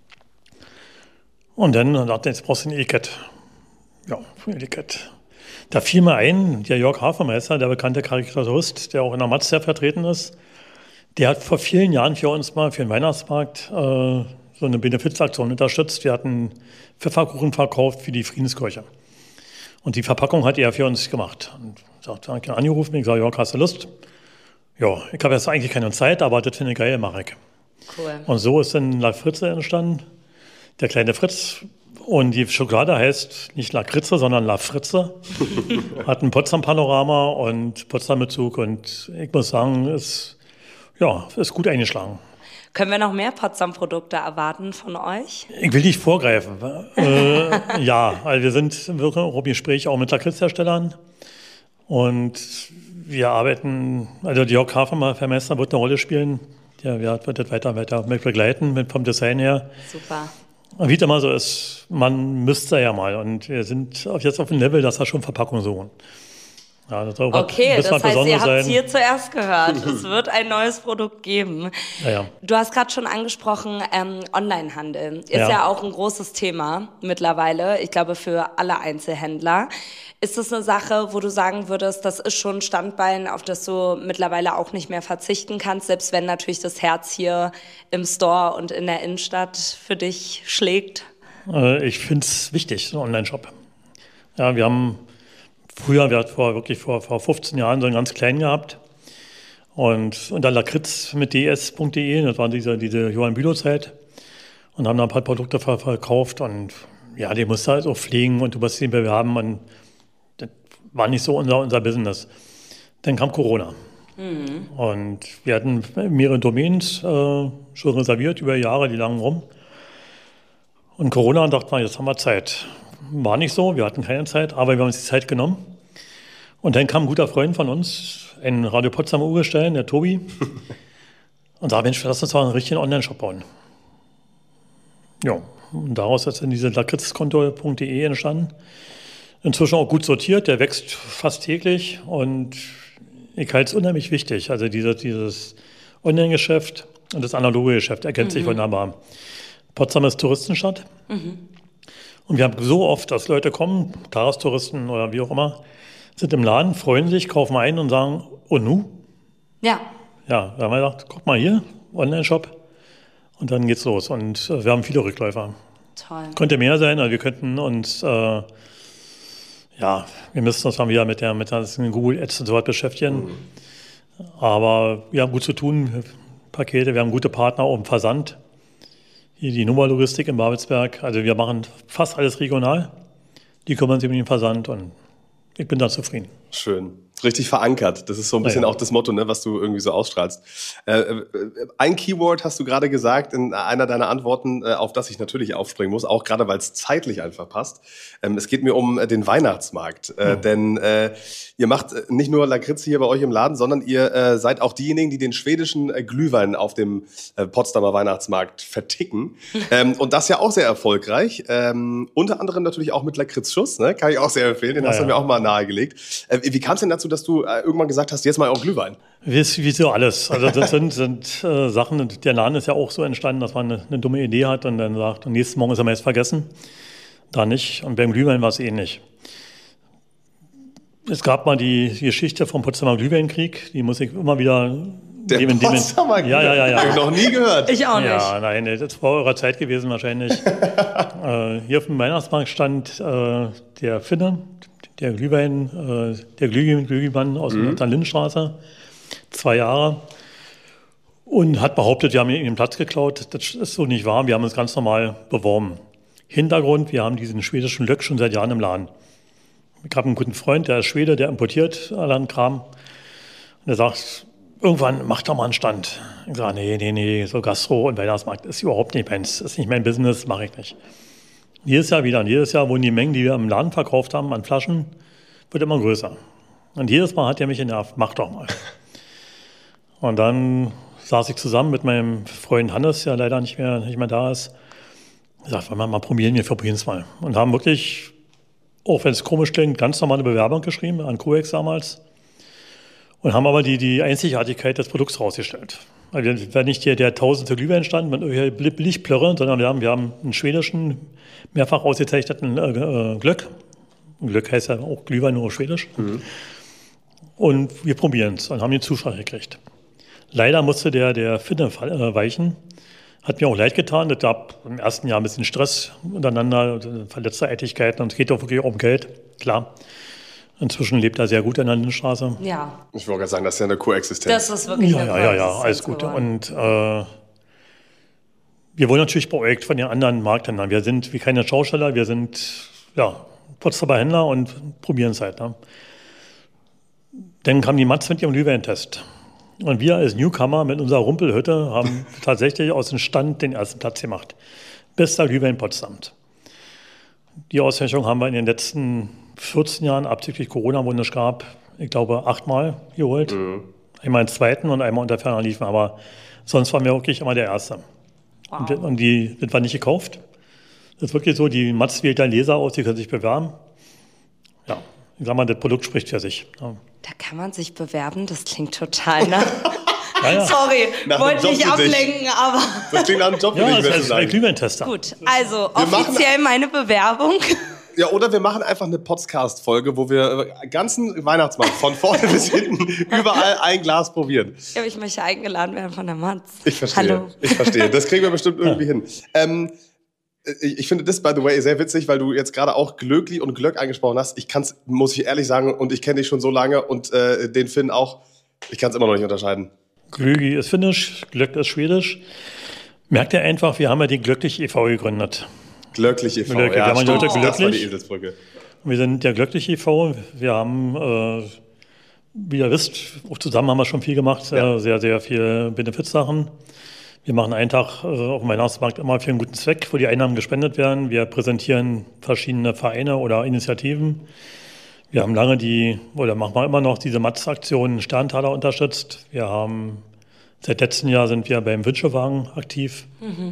Speaker 4: Und dann dachte ich, jetzt brauchst du ein Etikett. Ja, ein Etikett. Da fiel mir ein, der Jörg Hafermeister, der bekannte Karikaturist, der auch in der Matz sehr vertreten ist, der hat vor vielen Jahren für uns mal für den Weihnachtsmarkt so eine Benefizaktion unterstützt. Wir hatten Pfefferkuchen verkauft für die Friedenskirche. Und die Verpackung hat er für uns gemacht. Und sagt, ich habe angerufen, ich sage, Jörg, hast du Lust? Ja, ich habe jetzt eigentlich keine Zeit, aber das finde ich geil, mache ich.
Speaker 1: Cool.
Speaker 4: Und so ist dann La Fritze entstanden, der kleine Fritz. Und die Schokolade heißt nicht Lakritze, sondern La Fritze. Hat ein Potsdam-Panorama und Potsdam-Bezug. Und ich muss sagen, ist gut eingeschlagen.
Speaker 1: Können wir noch mehr Potsdam-Produkte erwarten von euch?
Speaker 4: Ich will nicht vorgreifen. Ja, also wir sind wirklich auch im Gespräch auch mit Lakritzherstellern. Und wir arbeiten, also Jörg Hafermeister wird eine Rolle spielen. Der wird das weiter mit begleiten, vom Design her.
Speaker 1: Super.
Speaker 4: Wie es immer so ist, man müsste ja mal. Und wir sind jetzt auf dem Level, dass wir schon Verpackung suchen. Ja,
Speaker 1: okay, das heißt, ihr habt es
Speaker 4: sein.
Speaker 1: hier zuerst gehört. Es wird ein neues Produkt geben.
Speaker 4: Ja.
Speaker 1: Du hast gerade schon angesprochen, Onlinehandel ist ja auch ein großes Thema mittlerweile. Ich glaube, für alle Einzelhändler. Ist das eine Sache, wo du sagen würdest, das ist schon ein Standbein, auf das du mittlerweile auch nicht mehr verzichten kannst, selbst wenn natürlich das Herz hier im Store und in der Innenstadt für dich schlägt?
Speaker 4: Ich finde es wichtig, so ein Online-Shop. Ja, wir hatten vor 15 Jahren so einen ganz kleinen gehabt. Und unter lakritz mit ds.de, das war diese Johann Bülow-Zeit, und haben da ein paar Produkte verkauft. Und ja, die musst du halt auch pflegen und du musst sie bewerben. Und das war nicht so unser Business. Dann kam Corona. Und wir hatten mehrere Domains schon reserviert, über Jahre, die lagen rum. Und Corona dachten wir, jetzt haben wir Zeit. War nicht so, wir hatten keine Zeit, aber wir haben uns die Zeit genommen. Und dann kam ein guter Freund von uns, ein Radio Potsdamer Urgestein, der Tobi, und sagte, Mensch, lass uns mal einen richtigen Online-Shop bauen. Ja, und daraus ist dann diese lakritzkonto.de entstanden. Inzwischen auch gut sortiert, der wächst fast täglich und ich halte es unheimlich wichtig. Also dieses Online-Geschäft und das analoge Geschäft ergänzt sich wunderbar. Potsdam ist Touristenstadt. Und wir haben so oft, dass Leute kommen, Tagestouristen oder wie auch immer, sind im Laden, freuen sich, kaufen ein und sagen, und nu?
Speaker 1: Ja.
Speaker 4: Ja, da haben wir gedacht, guck mal hier, Online-Shop. Und dann geht's los. Und wir haben viele Rückläufer.
Speaker 1: Toll.
Speaker 4: Könnte mehr sein, also wir könnten uns, wir müssten uns mal wieder mit der Google Ads und so was beschäftigen. Aber wir haben gut zu tun, Pakete, wir haben gute Partner auch im Versand. Hier die Nummer Logistik in Babelsberg. Also wir machen fast alles regional. Die kümmern sich um den Versand und ich bin da zufrieden.
Speaker 2: Schön. Richtig verankert. Das ist so ein bisschen auch das Motto, ne, was du irgendwie so ausstrahlst. Ein Keyword hast du gerade gesagt in einer deiner Antworten, auf das ich natürlich aufspringen muss, auch gerade weil es zeitlich einfach passt. Es geht mir um den Weihnachtsmarkt. Denn ihr macht nicht nur Lakritze hier bei euch im Laden, sondern ihr seid auch diejenigen, die den schwedischen Glühwein auf dem Potsdamer Weihnachtsmarkt verticken. Und das ja auch sehr erfolgreich. Unter anderem natürlich auch mit Lakritzschuss, ne? Kann ich auch sehr empfehlen. Den hast du mir auch mal nahegelegt. Wie kam es denn dazu, dass du irgendwann gesagt hast, jetzt mal auch Glühwein?
Speaker 4: Wie so alles. Also das sind Sachen, der Laden ist ja auch so entstanden, dass man eine dumme Idee hat und dann sagt, nächsten Morgen ist er meist vergessen. Da nicht. Und beim Glühwein war es ähnlich. Es gab mal die Geschichte vom Potsdamer Glühweinkrieg, die muss ich immer wieder...
Speaker 2: Potsdamer Glühwein?
Speaker 4: Ja.
Speaker 2: Hab ich noch nie gehört.
Speaker 1: Ich auch nicht.
Speaker 4: Ja, nein, das war eurer Zeit gewesen wahrscheinlich. Hier auf dem Weihnachtsmarkt stand der Finne, der Glühwein aus der Lindenstraße, 2 Jahre, und hat behauptet, wir haben ihm den Platz geklaut. Das ist so nicht wahr, wir haben uns ganz normal beworben. Hintergrund, wir haben diesen schwedischen Glöck schon seit Jahren im Laden. Ich habe einen guten Freund, der ist Schwede, der importiert allerhand Kram. Und er sagt, irgendwann mach doch mal einen Stand. Ich sage, nee, so Gastro und Weihnachtsmarkt ist überhaupt nicht meins, ist nicht mein Business, mache ich nicht. Jedes Jahr wieder. Und jedes Jahr wurden die Mengen, die wir im Laden verkauft haben, an Flaschen, wird immer größer. Und jedes Mal hat er mich genervt, mach doch mal. Und dann saß ich zusammen mit meinem Freund Hannes, der leider nicht mehr da ist. Ich sagte, wollen wir mal probieren, wir probieren es mal. Und haben wirklich, auch wenn es komisch klingt, ganz normale Bewerbung geschrieben, an Coex damals. Und haben aber die Einzigartigkeit des Produkts rausgestellt. Also wir nicht der tausendste Glühwein stand mit Billigplörre, sondern wir haben einen schwedischen, mehrfach ausgezeichneten Glöck. Glöck heißt ja auch Glühwein, nur schwedisch. Und wir probieren es und haben den Zuschlag gekriegt. Leider musste der Finne weichen. Hat mir auch leid getan. Es gab im ersten Jahr ein bisschen Stress untereinander, verletzte Eitigkeiten. Und es geht doch wirklich um Geld, klar. Inzwischen lebt er sehr gut in der Lindenstraße.
Speaker 1: Ja.
Speaker 2: Ich wollte gerade sagen, das ist ja eine Koexistenz.
Speaker 1: Das ist wirklich eine Koexistenz.
Speaker 4: Ja, alles gut. Und wir wollen natürlich beäugt von den anderen Markthändlern. Wir sind wie keine Schausteller, wir sind Potsdamer Händler und probieren es halt. Ne? Dann kam die Matz mit ihrem Glühweintest. Und wir als Newcomer mit unserer Rumpelhütte haben tatsächlich aus dem Stand den ersten Platz gemacht. Bester Glühwein Potsdam. Die Auszeichnung haben wir in den letzten 14 Jahren, abzüglich Corona, wo es gab, ich glaube, 8-mal geholt. Einmal den zweiten und einmal unter ferner Liefen. Aber sonst waren wir wirklich immer der Erste. Wow. Und das war nicht gekauft. Das ist wirklich so, die Matz wählt dann Leser aus, die können sich bewerben. Ja, ich sag mal, das Produkt spricht für sich. Ja.
Speaker 1: Da kann man sich bewerben, das klingt total nach...
Speaker 4: Ja.
Speaker 1: Sorry, wollte nicht ablenken, aber...
Speaker 2: Das klingt nach einem Job für dich,
Speaker 4: das ist ein Glühweintester.
Speaker 1: Gut, also offiziell meine Bewerbung.
Speaker 2: Ja, oder wir machen einfach eine Podcast-Folge, wo wir ganzen Weihnachtsmarkt von vorne bis hinten überall ein Glas probieren.
Speaker 1: Ja, ich möchte eingeladen werden von der Matz.
Speaker 2: Ich verstehe.
Speaker 1: Hallo.
Speaker 2: Ich verstehe. Das kriegen wir bestimmt irgendwie hin. Ich finde das, by the way, sehr witzig, weil du jetzt gerade auch Glöckli und Glöck angesprochen hast. Muss ich ehrlich sagen, und ich kenne dich schon so lange und den Finn auch, ich kann es immer noch nicht unterscheiden.
Speaker 4: Glögi ist finnisch, Glöck ist schwedisch. Merkt ihr einfach, wir haben ja den Glöcklich e.V. gegründet.
Speaker 2: Glöcklich e.V.,
Speaker 4: Glöcklich. Ja,
Speaker 2: stimmt.
Speaker 4: Glöcklich.
Speaker 2: Das war die Eselsbrücke.
Speaker 4: Wir sind der Glöcklich e.V. Wir haben, wie ihr wisst, auch zusammen haben wir schon viel gemacht, sehr, sehr viele Benefizsachen. Wir machen einen Tag auf dem Weihnachtsmarkt immer für einen guten Zweck, wo die Einnahmen gespendet werden. Wir präsentieren verschiedene Vereine oder Initiativen. Wir haben lange machen wir immer noch diese Matz-Aktion Sterntaler unterstützt. Seit letztem Jahr sind wir beim Wünschewagen aktiv.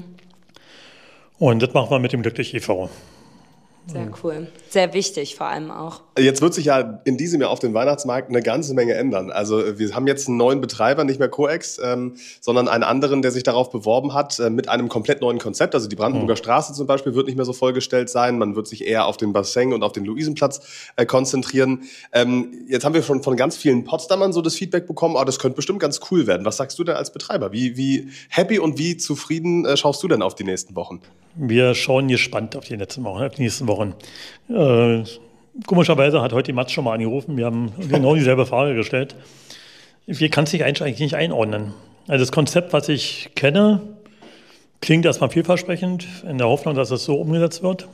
Speaker 4: Und das machen wir mit dem Glücklich e.V.
Speaker 1: Sehr cool. Sehr wichtig vor allem auch.
Speaker 2: Jetzt wird sich ja in diesem Jahr auf dem Weihnachtsmarkt eine ganze Menge ändern. Also wir haben jetzt einen neuen Betreiber, nicht mehr Coex, sondern einen anderen, der sich darauf beworben hat, mit einem komplett neuen Konzept. Also die Brandenburger Straße zum Beispiel wird nicht mehr so vollgestellt sein. Man wird sich eher auf den Bassin und auf den Luisenplatz konzentrieren. Jetzt haben wir schon von ganz vielen Potsdamern so das Feedback bekommen, das könnte bestimmt ganz cool werden. Was sagst du denn als Betreiber? Wie happy und wie zufrieden schaust du denn auf die nächsten Wochen?
Speaker 4: Wir schauen gespannt auf die nächsten Wochen. Komischerweise hat heute die Matz schon mal angerufen. Wir haben genau dieselbe Frage gestellt. Wir können es eigentlich nicht einordnen. Also das Konzept, was ich kenne, klingt erstmal vielversprechend, in der Hoffnung, dass es so umgesetzt wird.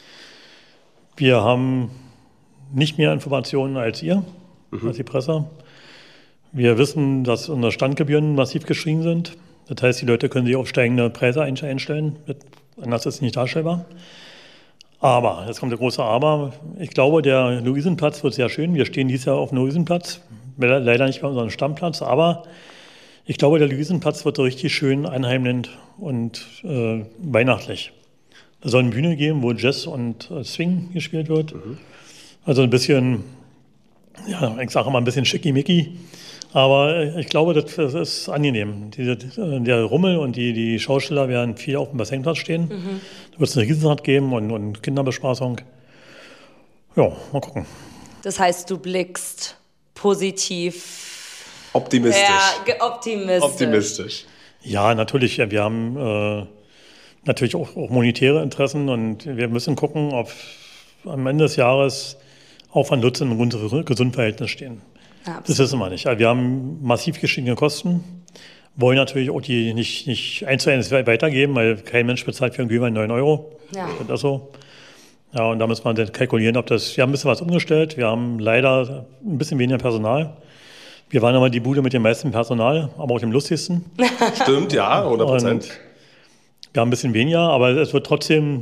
Speaker 4: Wir haben nicht mehr Informationen als ihr, als die Presse. Wir wissen, dass unsere Standgebühren massiv gestiegen sind. Das heißt, die Leute können sich auf steigende Preise einstellen. Anders ist es nicht darstellbar. Aber, jetzt kommt der große Aber. Ich glaube, der Luisenplatz wird sehr schön. Wir stehen dieses Jahr auf dem Luisenplatz. Leider nicht bei unserem Stammplatz, aber ich glaube, der Luisenplatz wird so richtig schön einheimend und weihnachtlich. Da soll eine Bühne geben, wo Jazz und Swing gespielt wird. Also ein bisschen, ich sage mal ein bisschen schickimicki. Aber ich glaube, das ist angenehm. Der Rummel und die Schausteller werden viel auf dem Bassinplatz stehen. Da wird es eine Riesenrad geben und Kinderbespaßung. Ja, mal gucken.
Speaker 1: Das heißt, du blickst positiv.
Speaker 2: Optimistisch.
Speaker 1: Ja, optimistisch.
Speaker 4: Ja, natürlich. Wir haben natürlich auch monetäre Interessen und wir müssen gucken, ob am Ende des Jahres Aufwand Nutzen in einem gesunden Verhältnis stehen. Absolut. Das wissen wir nicht. Wir haben massiv gestiegene Kosten, wollen natürlich auch die nicht 1:1 weitergeben, weil kein Mensch bezahlt für einen Glühwein 9 €. Ja. Das ist so. Ja, und da muss man dann kalkulieren, wir haben ein bisschen was umgestellt. Wir haben leider ein bisschen weniger Personal. Wir waren aber die Bude mit dem meisten Personal, aber auch dem lustigsten.
Speaker 2: Stimmt, ja, 100%.
Speaker 4: Wir haben ein bisschen weniger, aber es wird trotzdem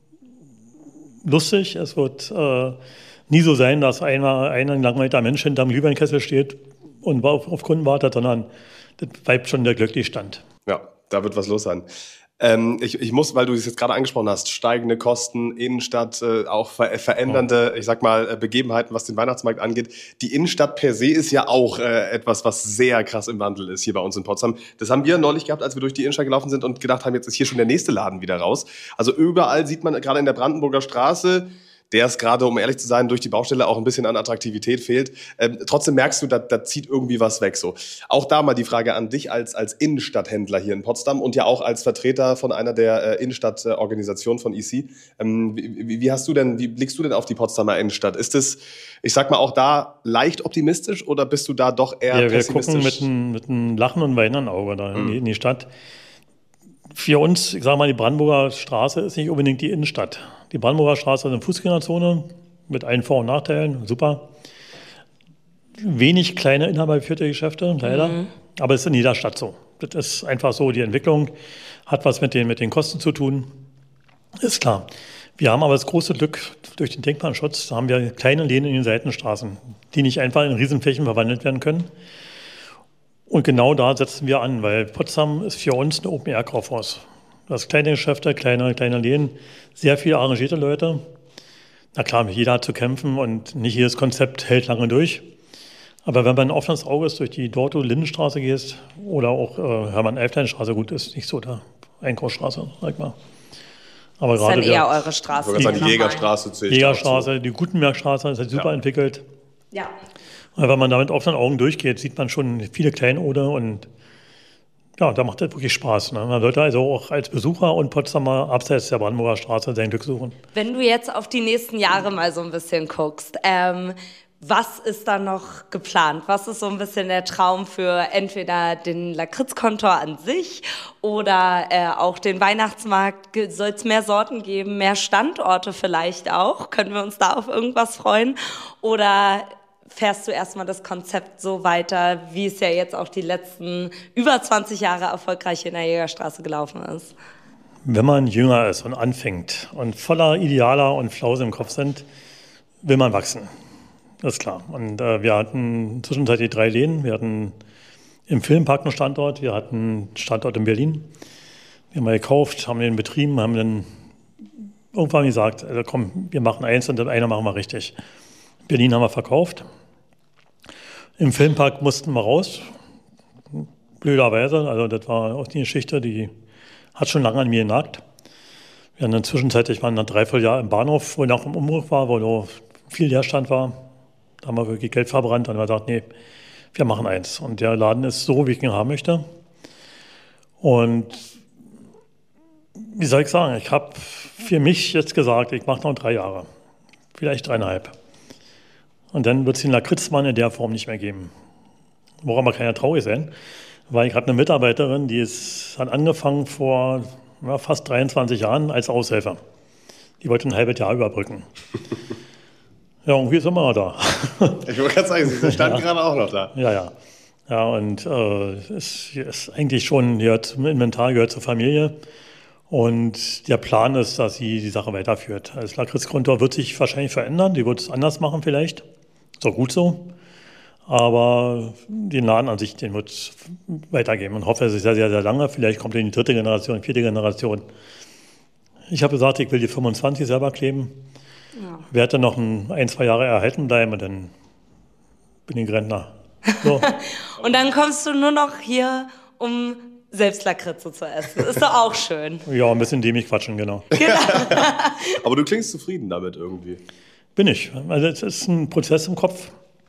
Speaker 4: lustig. Es wird nie so sein, dass ein langweiliger Mensch hinterm Glühweinkessel steht und auf Kunden wartet, sondern das bleibt schon der Glücklichstand.
Speaker 2: Ja, da wird was los sein. Ich muss, weil du es jetzt gerade angesprochen hast, steigende Kosten, Innenstadt, auch verändernde, ich sag mal, Begebenheiten, was den Weihnachtsmarkt angeht. Die Innenstadt per se ist ja auch etwas, was sehr krass im Wandel ist hier bei uns in Potsdam. Das haben wir neulich gehabt, als wir durch die Innenstadt gelaufen sind und gedacht haben, jetzt ist hier schon der nächste Laden wieder raus. Also überall sieht man gerade in der Brandenburger Straße, der es gerade, um ehrlich zu sein, durch die Baustelle auch ein bisschen an Attraktivität fehlt. Trotzdem merkst du, da zieht irgendwie was weg. So. Auch da mal die Frage an dich als Innenstadthändler hier in Potsdam und ja auch als Vertreter von einer der Innenstadtorganisationen von EC. Wie blickst du denn auf die Potsdamer Innenstadt? Ist es, ich sag mal, auch da leicht optimistisch oder bist du da doch eher pessimistisch?
Speaker 4: Wir gucken mit einem Lachen und weinenden Auge da in die Stadt. Für uns, ich sage mal, die Brandenburger Straße ist nicht unbedingt die Innenstadt. Die Brandenburger Straße ist eine Fußgängerzone mit allen Vor- und Nachteilen, super. Wenig kleine inhabergeführte Geschäfte, leider. Aber es ist in jeder Stadt so. Das ist einfach so, die Entwicklung hat was mit den Kosten zu tun, ist klar. Wir haben aber das große Glück, durch den Denkmalschutz haben wir kleine Läden in den Seitenstraßen, die nicht einfach in Riesenflächen verwandelt werden können. Und genau da setzen wir an, weil Potsdam ist für uns ein Open-Air-Kaufhaus. Das kleine Geschäfte, kleine Läden, sehr viele arrangierte Leute. Na klar, jeder hat zu kämpfen und nicht jedes Konzept hält lange durch. Aber wenn man ein offenes Auge ist, durch die Dorto-Lindenstraße gehst oder auch Hermann-Elflein-Straße, gut, ist nicht so da, Einkaufsstraße, sag ich mal. Aber
Speaker 1: das ist dann eher eure Straße.
Speaker 2: Die Jägerstraße zählt.
Speaker 4: Jägerstraße, die Gutenbergstraße, ist halt super entwickelt.
Speaker 1: Ja.
Speaker 4: Und wenn man da mit offenen Augen durchgeht, sieht man schon viele Kleinode und ja, da macht das wirklich Spaß. Ne? Man sollte also auch als Besucher und Potsdamer abseits der Brandenburger Straße sein Glück suchen.
Speaker 1: Wenn du jetzt auf die nächsten Jahre mal so ein bisschen guckst, was ist da noch geplant? Was ist so ein bisschen der Traum für entweder den Lakritzkontor an sich oder auch den Weihnachtsmarkt? Soll es mehr Sorten geben, mehr Standorte vielleicht auch? Können wir uns da auf irgendwas freuen? Oder fährst du erstmal das Konzept so weiter, wie es ja jetzt auch die letzten über 20 Jahre erfolgreich in der Jägerstraße gelaufen ist?
Speaker 4: Wenn man jünger ist und anfängt und voller Idealer und Flausen im Kopf sind, will man wachsen. Das ist klar. Und wir hatten zwischenzeitlich 3 Läden. Wir hatten im Filmpark einen Standort, wir hatten einen Standort in Berlin. Wir haben gekauft, haben den betrieben, haben dann irgendwann gesagt, also komm, wir machen eins und einer machen wir richtig. Berlin haben wir verkauft. Im Filmpark mussten wir raus. Blöderweise, also das war auch die Geschichte, die hat schon lange an mir genagt. Wir haben dann zwischenzeitlich waren dann 3-4 Jahre im Bahnhof, wo noch im Umbruch war, wo noch viel Leerstand war. Da haben wir wirklich Geld verbrannt und haben gesagt, nee, wir machen eins. Und der Laden ist so, wie ich ihn haben möchte. Und wie soll ich sagen, ich habe für mich jetzt gesagt, ich mache noch 3 Jahre, vielleicht 3,5. Und dann wird es den Lakritzmann in der Form nicht mehr geben. Woran man kann ja traurig sein, weil ich habe eine Mitarbeiterin, die hat angefangen vor fast 23 Jahren als Aushelfer. Die wollte ein halbes Jahr überbrücken. Ja, und wie ist immer noch da?
Speaker 2: Ich wollte gerade sagen, Sie standen gerade auch noch da.
Speaker 4: Ja. Ja, und es ist eigentlich schon, Inventar gehört zur Familie. Und der Plan ist, dass sie die Sache weiterführt. Das Lakritzkontor wird sich wahrscheinlich verändern. Die wird es anders machen vielleicht. Ist auch gut so. Aber den Laden an sich, den wird es weitergeben. Und hoffe, es ist sehr, sehr, sehr lange. Vielleicht kommt in die 3. Generation, 4. Generation. Ich habe gesagt, ich will die 25 selber kleben. Ja. Werde dann noch 1-2 Jahre erhalten bleiben und dann bin ich Rentner. So.
Speaker 1: Und dann kommst du nur noch hier, um selbst Lakritze zu essen. Ist doch auch schön.
Speaker 4: Ja, ein bisschen dämlich quatschen, genau.
Speaker 2: Aber du klingst zufrieden damit irgendwie.
Speaker 4: Bin ich. Also es ist ein Prozess im Kopf.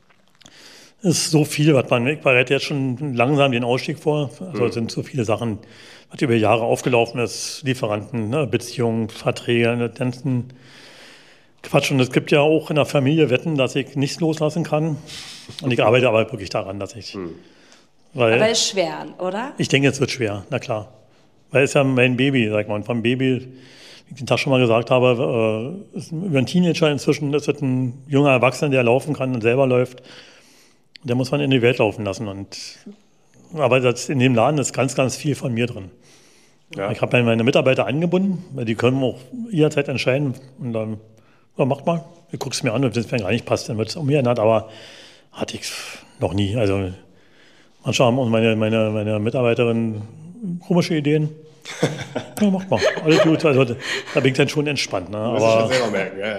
Speaker 4: Es ist so viel, was ich bereite jetzt schon langsam den Ausstieg vor. Also es sind so viele Sachen, was über Jahre aufgelaufen ist. Lieferanten, Beziehungen, Verträge, den ganzen Quatsch. Und es gibt ja auch in der Familie Wetten, dass ich nichts loslassen kann. Und ich arbeite aber wirklich daran, dass ich... Weil
Speaker 1: aber ist schwer, oder?
Speaker 4: Ich denke, es wird schwer, na klar. Weil es ist ja mein Baby, sag mal. Und vom Baby, wie ich den Tag schon mal gesagt habe, ist über einen Teenager inzwischen ist es ein junger Erwachsener, der laufen kann und selber läuft. Der muss man in die Welt laufen lassen. Aber in dem Laden ist ganz, ganz viel von mir drin. Ja. Ich habe meine Mitarbeiter angebunden, weil die können auch jederzeit entscheiden. Und dann, macht mal, ich gucke es mir an, wenn es mir gar nicht passt, dann wird es umgeändert. Aber hatte ich noch nie. Also manchmal haben auch meine Mitarbeiterin komische Ideen. Ja, macht mal. Alles gut. Also da bin ich dann schon entspannt. Ne?
Speaker 2: Muss ich schon selber merken, ja.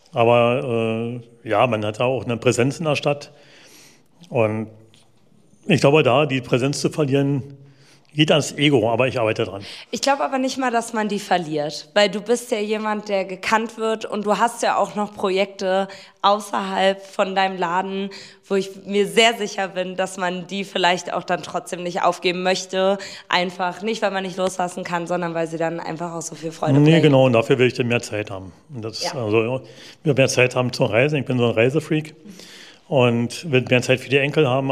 Speaker 4: Aber man hat da auch eine Präsenz in der Stadt. Und ich glaube, da die Präsenz zu verlieren, geht ans Ego, aber ich arbeite dran.
Speaker 1: Ich glaube aber nicht mal, dass man die verliert, weil du bist ja jemand, der gekannt wird und du hast ja auch noch Projekte außerhalb von deinem Laden, wo ich mir sehr sicher bin, dass man die vielleicht auch dann trotzdem nicht aufgeben möchte. Einfach nicht, weil man nicht loslassen kann, sondern weil sie dann einfach auch so viel Freude bringen.
Speaker 4: Nee, genau, und dafür will ich dann mehr Zeit haben. Ich will mehr Zeit haben zum Reisen, ich bin so ein Reisefreak und will mehr Zeit für die Enkel haben,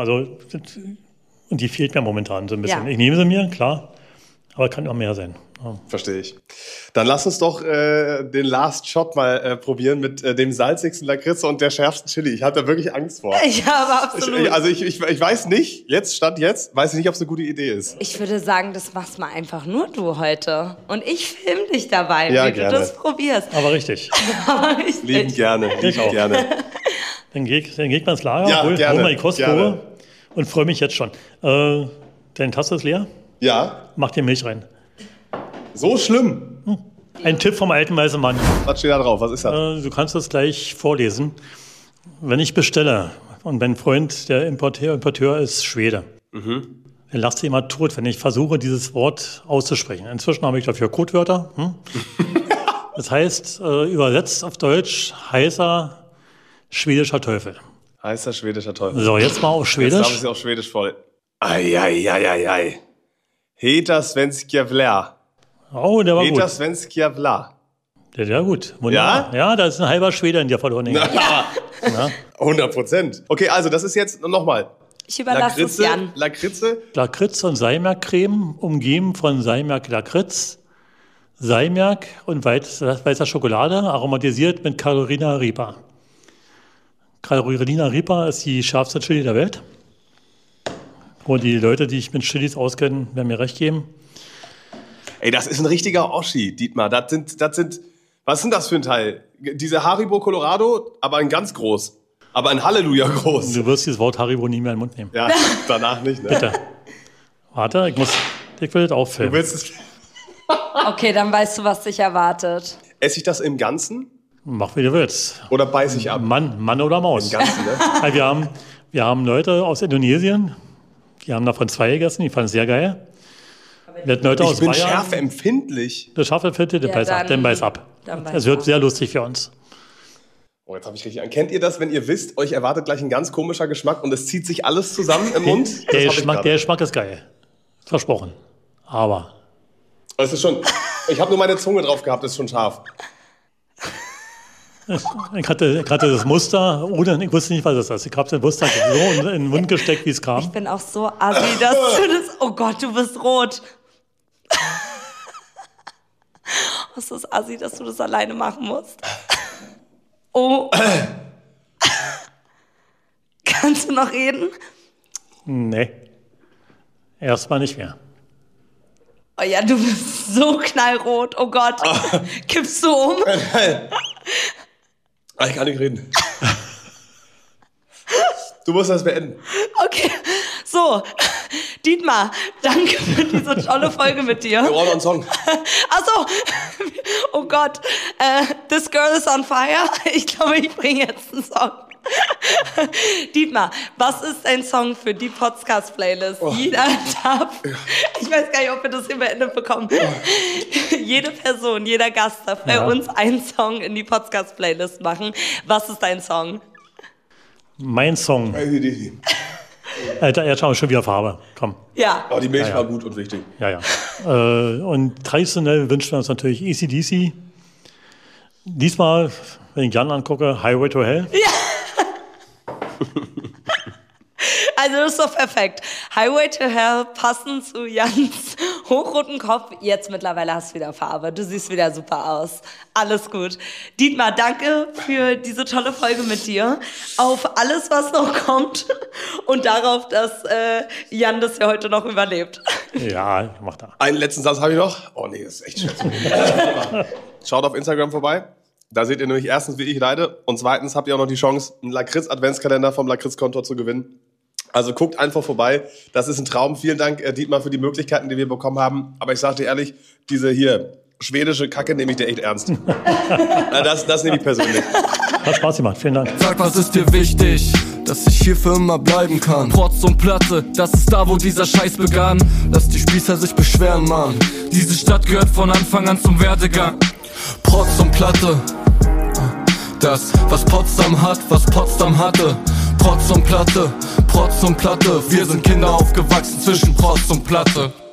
Speaker 4: und die fehlt mir momentan so ein bisschen. Ja. Ich nehme sie mir, klar, aber kann auch mehr sein. Ja.
Speaker 2: Verstehe ich. Dann lass uns doch den Last Shot mal probieren mit dem salzigsten Lakritze und der schärfsten Chili. Ich habe da wirklich Angst vor.
Speaker 1: Ja, aber absolut.
Speaker 2: Ich weiß nicht, weiß ich nicht, ob es eine gute Idee ist.
Speaker 1: Ich würde sagen, das machst mal einfach nur du heute. Und ich film dich dabei,
Speaker 2: ja,
Speaker 1: wie
Speaker 2: gerne.
Speaker 1: Du das probierst.
Speaker 4: Aber richtig.
Speaker 2: Lieben gerne.
Speaker 4: Dann geh ich mal ins Lager, hol mal die Kostprobe. Und freue mich jetzt schon. Deine Tasse ist leer?
Speaker 2: Ja.
Speaker 4: Mach dir Milch rein.
Speaker 2: So schlimm?
Speaker 4: Ein Tipp vom alten weißen Mann.
Speaker 2: Was steht da drauf? Was ist das?
Speaker 4: Du kannst das gleich vorlesen. Wenn ich bestelle und mein Freund, der Importeur ist Schwede, dann lacht sich immer tot, wenn ich versuche, dieses Wort auszusprechen. Inzwischen habe ich dafür Codewörter. Das heißt, übersetzt auf Deutsch, heißer schwedischer Teufel.
Speaker 2: Heißer schwedischer Teufel.
Speaker 4: So, jetzt mal auf Schwedisch.
Speaker 2: Jetzt darf ich sie auf Schwedisch voll. Ai. Heta svenska vla.
Speaker 4: Oh, der war gut.
Speaker 2: Heta svenska vla.
Speaker 4: Der war gut. Wunderbar. Ja, da ist ein halber Schwede in dir verloren.
Speaker 2: Ja. 100%. Okay, also das ist jetzt nochmal.
Speaker 1: Ich überlasse es Jan.
Speaker 4: Lakritz und Seimerk-Creme, umgeben von Seimerk-Lakritz, Seimerk und weißer Schokolade, aromatisiert mit Carolina Ripa. Carolina Reaper ist die schärfste Chili der Welt. Und die Leute, die sich mit Chilis auskennen, werden mir recht geben.
Speaker 2: Ey, das ist ein richtiger Oschi, Dietmar. Das sind, was sind das für ein Teil? Diese Haribo Colorado, aber ein ganz groß. Aber ein Halleluja groß.
Speaker 4: Du wirst dieses Wort Haribo nie mehr in den Mund nehmen.
Speaker 2: Ja, danach nicht, ne?
Speaker 4: Bitte. Warte, ich will das auffilmen.
Speaker 2: Du willst es...
Speaker 1: Okay, dann weißt du, was dich erwartet.
Speaker 2: Esse ich das im Ganzen?
Speaker 4: Mach, wie du willst.
Speaker 2: Oder beiß ich ab?
Speaker 4: Mann oder Maus.
Speaker 2: Im Ganzen, ne?
Speaker 4: Also wir haben Leute aus Indonesien, die haben davon 2 gegessen, die fanden es sehr geil. Wir hatten Leute aus
Speaker 2: Ich bin
Speaker 4: Bayern.
Speaker 2: schärfeempfindlich.
Speaker 4: Das schärfeempfindlich, dann beiß ab. Es wird sehr lustig für uns.
Speaker 2: Oh, jetzt habe ich richtig an. Kennt ihr das, wenn ihr wisst, euch erwartet gleich ein ganz komischer Geschmack und es zieht sich alles zusammen im Mund?
Speaker 4: Der Geschmack ist geil. Versprochen. Aber.
Speaker 2: Es ist schon... Ich habe nur meine Zunge drauf gehabt, ist schon scharf.
Speaker 4: Ich hatte das Muster, oder ich wusste nicht, was das ist. Ich habe das Muster so in den Mund gesteckt, wie es kam.
Speaker 1: Ich bin auch so assi, dass du das... Oh Gott, du bist rot. Es ist assi, dass du das alleine machen musst. Oh. Kannst du noch reden?
Speaker 4: Nee. Erstmal nicht mehr.
Speaker 1: Oh ja, du bist so knallrot. Oh Gott. Kippst du um?
Speaker 2: Ich kann nicht reden. Du musst das beenden.
Speaker 1: Okay. So. Dietmar, danke für diese tolle Folge mit dir.
Speaker 2: Wir brauchen noch einen Song.
Speaker 1: Achso. Oh Gott. This Girl is on Fire. Ich glaube, ich bringe jetzt einen Song. Dietmar, was ist ein Song für die Podcast-Playlist?
Speaker 2: Oh.
Speaker 1: Jeder darf, ich weiß gar nicht, ob wir das hier beendet bekommen. Jede Person, jeder Gast darf bei uns einen Song in die Podcast-Playlist machen. Was ist dein Song?
Speaker 4: Mein Song. Alter, er schaut schon wieder Farbe. Komm.
Speaker 1: Ja.
Speaker 2: Aber die Milch war gut und wichtig.
Speaker 4: Ja. Und traditionell wünschen wir uns natürlich AC/DC. Diesmal, wenn ich Jan angucke, Highway to Hell.
Speaker 1: Ja. Also das ist doch perfekt. Highway to Hell, passend zu Jans hochroten Kopf. Jetzt mittlerweile hast du wieder Farbe. Du siehst wieder super aus. Alles gut. Dietmar, danke für diese tolle Folge mit dir. Auf alles, was noch kommt. Und darauf, dass Jan das ja heute noch überlebt.
Speaker 4: Ja, mach da.
Speaker 2: Einen letzten Satz habe ich noch. Oh nee, das ist echt schwer. Schaut auf Instagram vorbei. Da seht ihr nämlich erstens, wie ich leide. Und zweitens habt ihr auch noch die Chance, einen Lakritz-Adventskalender vom Lakritz-Kontor zu gewinnen. Also guckt einfach vorbei. Das ist ein Traum. Vielen Dank, Dietmar, für die Möglichkeiten, die wir bekommen haben. Aber ich sag dir ehrlich, diese hier schwedische Kacke nehme ich dir echt ernst. Das nehme ich persönlich.
Speaker 4: Hat Spaß gemacht. Vielen Dank.
Speaker 3: Sag, was ist dir wichtig? Dass ich hier für immer bleiben kann. Protz und Platte, das ist da, wo dieser Scheiß begann. Lass die Spießer sich beschweren, Mann. Diese Stadt gehört von Anfang an zum Werdegang. Protz und Platte, das, was Potsdam hat, was Potsdam hatte. Protz und Platte, wir sind Kinder aufgewachsen zwischen Protz und Platte.